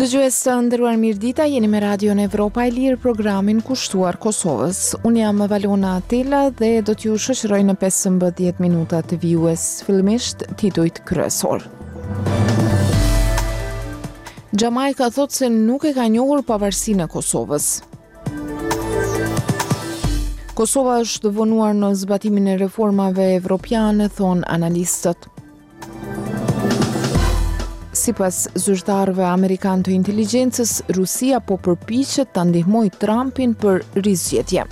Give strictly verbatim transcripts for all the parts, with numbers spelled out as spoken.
Dëgjues të nderuar mirëdita, jeni me Radion Evropa e Lirë, programin kushtuar Kosovës. Unë jam Valona Atela dhe do t'ju shoqëroj në pesëmbëdhjetë minuta të vijues. Fillimisht titujt kryesor. Jamajka thot se nuk e ka njohur pavarësinë e Kosovës. Kosova është vonuar në zbatimin e reformave evropiane, thon analistët. Sipas zyrtarëve amerikanë të inteligjencës, Rusia po përpiqet ta ndihmojë Trumpin për rizgjedhje.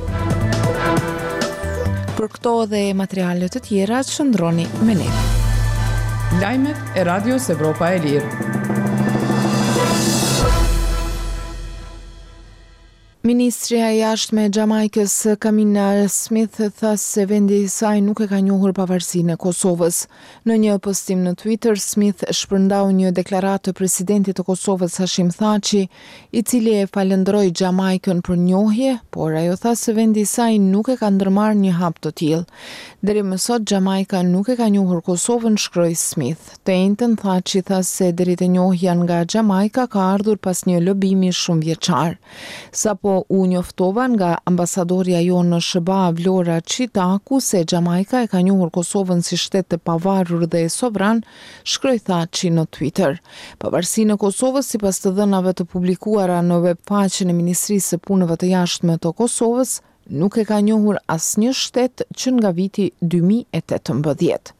Për këto dhe materiale të tjera, qëndroni me ne. Lajmet e Radios Evropa e Lirë. Ministria e jashtme e Jamajkës, Kamina Smith, tha se vendi i saj nuk e ka njohur pavarësinë e Kosovës. Në një postim në Twitter, Smith shpërndau një deklaratë të presidentit të Kosovës Hashim Thaçi, i cili e falenderoi Jamajkën për njohje, por ajo tha se vendi i saj nuk e ka ndërmarrë një hap të tillë. Deri më sot Jamajka nuk e ka njohur Kosovën, shkroi Smith. Të njëjtën Thaçi tha se deri te njohja nga Jamajka ka ardhur pas një lobimi shumë vjeçar. Sapo u njoftova nga ambasadorja jonë në S B A Vlora Çitaku se Jamajka e ka njohur Kosovën si shtet të pavarur dhe sovran, shkroi Thaçi në Twitter. Pavarësinë e Kosovës, sipas të dhënave të publikuara në webfaqen e Ministrisë së Punëve të Jashtme të Kosovës, nuk e ka njohur asnjë shtet që nga viti dy mijë e tetëmbëdhjetë.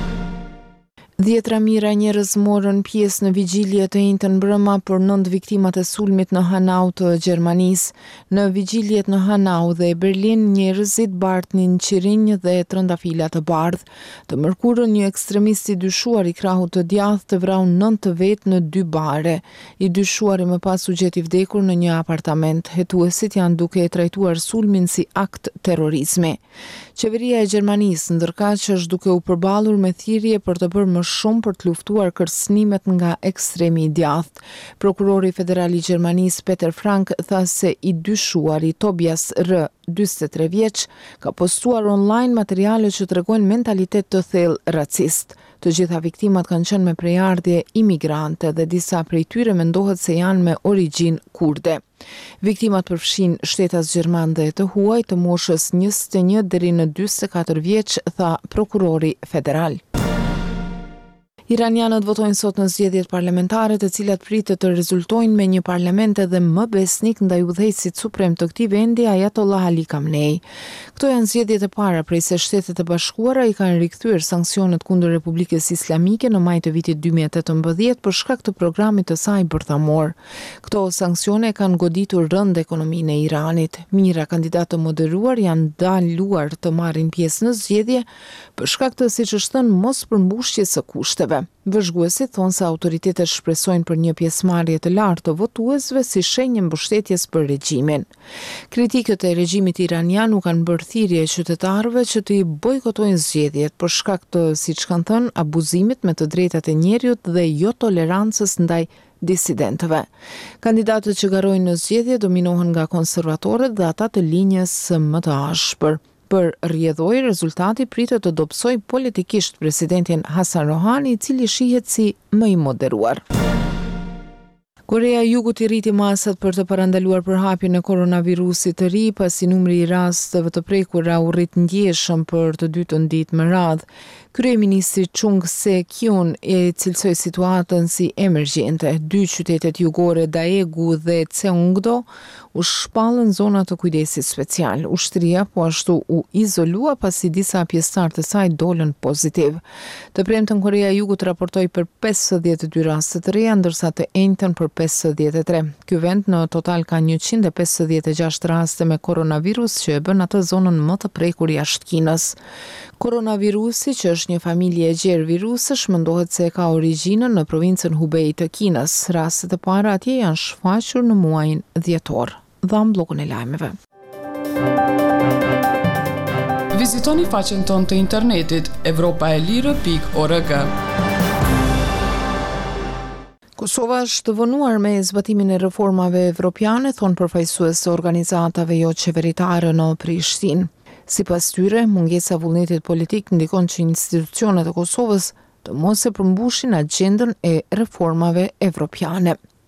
Dhjetra mijëra njerëz morën pjesë në vigjilje të njëjtën mbrëma për nënt viktimat e sulmit në Hanau të Gjermanisë. Në vigjiljet në Hanau dhe Berlin, njerëzit bartnin qirinj dhe trëndafila të bardhë. Të mërkurën, një ekstremist i dyshuar i krahut të djathtë të vrau nënt të vetë në dy bare. I dyshuari më pas u gjet i vdekur në një apartament. Hetuesit janë duke e trajtuar sulmin si akt terrorizmi. Qeveria e Gjermanisë ndërkaq është duke u përballur me thirrje për të bërë më shumë për të luftuar kërcënimet nga ekstremi i djathtë. Prokurori federal i Gjermanisë Peter Frank tha se i dyshuari Tobias R, dyzet e tre vjeç, ka postuar online materiale që tregojnë mentalitet të thellë racist. Të gjitha viktimat kanë qenë me prejardhje imigrante dhe disa prej tyre mendohet se janë me origjinë kurde. Viktimat përfshin shtetas gjerman dhe të huaj të moshës njëzet e një deri në dyzet e katër vjeç, tha prokurori federal. Iranianët votojnë sot në zgjedhjet parlamentare, të cilat pritet të rezultojnë me një parlament edhe më besnik ndaj udhëheqësit suprem të këtij vendi, Ayatollah Ali Khamenei. Këto janë zgjedhjet e para prej se Shtetet e Bashkuara i kanë rikthyer sanksionet kundër Republikës Islamike në maj të vitit dy mijë e tetëmbëdhjetë për shkak të programit të saj bërthamor. Këto sanksione kanë goditur rënd ekonominë e Iranit. Mijëra kandidatë të moderuar janë ndaluar të marrin pjesë në zgjedhje për shkak të, siç është thënë, mos përmbushjes së kushteve. Vëzhguesit thonë se autoritetet shpresojnë për një pjesëmarrje të lartë të votuesve si shenjë mbështetjes për regjimin. Kritikët e regjimit iranian u kanë bërë thirrje qytetarëve që të i bojkotojnë zgjedhjet për shkak të, siç kanë thënë, abuzimit me të drejtat e njerëzit dhe jo tolerancës ndaj disidentëve. Kandidatët që garojnë në zgjedhje dominohen nga konservatorët dhe ata të linjës më të ashpër. Për rrjedhoj, rezultati pritet të dobësoj politikisht presidentin Hasan Rohani, i cili shihet si më i moderuar. Korea e Jugut i rriti masat për të parandaluar përhapjen e koronavirusit të ri, pasi numri i rasteve të prekura u rrit ndjeshëm për të dytën ditë me radhë. Kryeministri Chung Se-kyun e cilësoi situatën si emergjente. Dy qytetet jugore, Daegu dhe Cheongdo, u shpallën zona të kujdesit special. Ushtria po ashtu u izolua pasi disa pjesëtar të saj dolën pozitiv. Të premten Korea e Jugut raportoi për pesëdhjetë e dy raste të reja, ndërsa të enjtën për pesëdhjetë e tre. Ky vend në total ka njëqind e pesëdhjetë e gjashtë raste me koronavirus, që e bën atë zonën më të prekur jashtë Kinës. Koronavirusi, që është një familje e gjerë virusësh, mendohet se ka origjinën në provincën Hubei të Kinës. Rastet e para atje janë shfaqur në muajin dhjetor. Dham bllokun e lajmeve. Vizitoni faqen tonë të internetit evropaelire pikë org. Kosova është vonuar me zbatimin e reformave evropiane, thonë përfaqësues të organizatave jo qeveritare në Prishtinë. Sipas tyre, mungesa e vullnetit politik ndikon që institucionet e Kosovës të mos e përmbushin agjendën e reformave evropiane.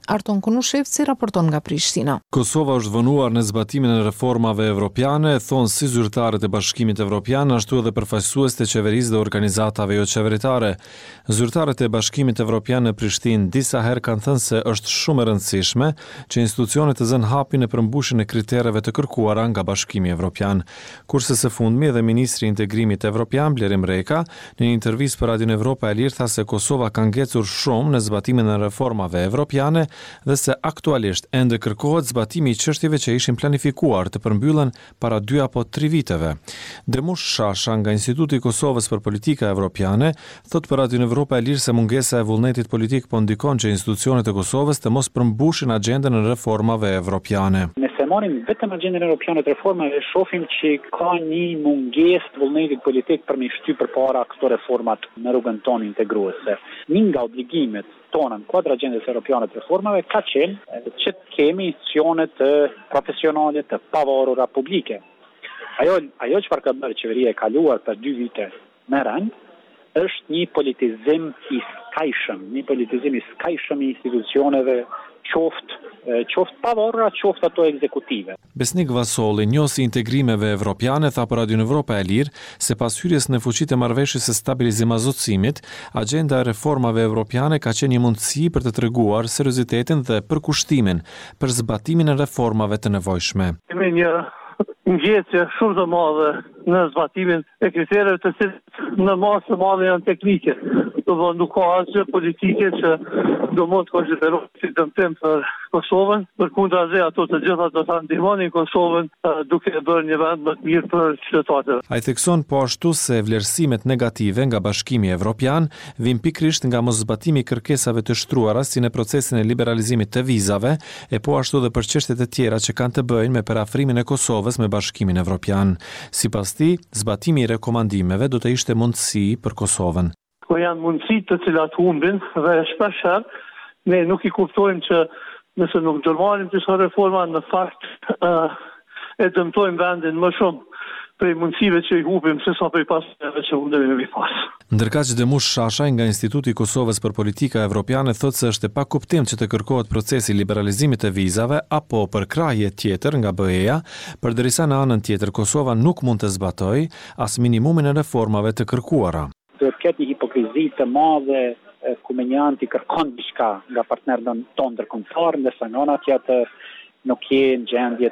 Arton Kunushevci raporton nga Prishtina. Kosova është vënuar në zbatimin e reformave evropiane, thonë si zyrtarët e Bashkimit Evropian, ashtu edhe përfaqësues të qeverisë dhe organizatave jo qeveritare. Zyrtarët e Bashkimit Evropian në Prishtinë disa herë kanë thënë se është shumë e rëndësishme që institucionet të zënë hapin e përmbushjen e kritereve të kërkuara nga Bashkimi Evropian. Kurse së fundmi edhe ministri i integrimit evropian Blerim Reka në një intervistë për Radion Evropa e Lirë tha se Kosova ka ngecur shumë në zbatimin e reformave evropiane dhe se aktualisht ende kërkohet zbatimi i çështjeve që ishin planifikuar të përmbyllen para dy apo tri viteve. Demush Shasha nga Instituti i Kosovës për Politika Evropiane thot për Radion Evropa e Lirë se mungesa e vullnetit politik po ndikon që institucionet e Kosovës të mos përmbushin agjendën e reformave evropiane. Nëse marrim vetëm agjendën evropiane të reformave, shohim që ka një mungesë të vullnetit politik për me shty përpara këto reformat në rrugën tonë integruese. Një nga obligimet tona në kuadër agjendës evropiane të reformave ka qenë që të kemi institucione të profesionale të pavarura publike. Ajo ajo çfarë ka bërë qeveria e kaluar për dy vite me rënd është një politizim i skajshëm, një politizim i skajshëm i institucioneve, qoftë qoftë pavarura, qoftë ato ekzekutive. Besnik Vasolli, njohësi integrimeve evropiane, tha për Radion Evropa e Lirë se pas hyrjes në fuqi të marrëveshjes së stabilizim azotësimit, agjenda e reformave evropiane ka qenë një mundësi për të treguar seriozitetin dhe përkushtimin për zbatimin e reformave të nevojshme. Kemi një ngjetje shumë të madhe në zbatimin e kritereve të cilët në masë të madhe janë teknike. Do të nuk ka asgjë politike që do mund të konsiderohet si dëmtim për Kosovën, përkundrazi ato të gjitha do ta ndihmonin Kosovën duke bërë një vend më të mirë për qytetarët. Ai thekson po ashtu se vlerësimet negative nga Bashkimi Evropian vijnë pikërisht nga moszbatimi i kërkesave të shtruara si në procesin e liberalizimit të vizave, e po ashtu edhe për çështjet e tjera që kanë të bëjnë me parafrimin e Kosovës me Bashkimin Evropian. Sipas tij, zbatimi i rekomandimeve do të ishte mundësi për Kosovën. Ko janë mundësi të cilat humbin dhe shpeshherë ne nuk i kuptojmë që nëse nuk ndërmarrim disa reforma, në fakt uh, e dëmtojmë vendin më shumë prej mundësive që i humbim se sa prej pasojave që mundemi me pas. Ndërkaq Demush Shashaj nga Instituti i Kosovës për Politika Evropiane thotë se është e pakuptim që të kërkohet procesi i liberalizimit të vizave apo përkrahje tjetër nga B E-ja, përderisa në anën tjetër Kosova nuk mund të zbatojë as minimumin e reformave të kërkuara. Do të ketë një hipokrizi të madhe ku me një anë ti kërkon diçka nga partnerët tonë ndërkombëtar, ndërsa nga ana tjetër nuk je në gjendje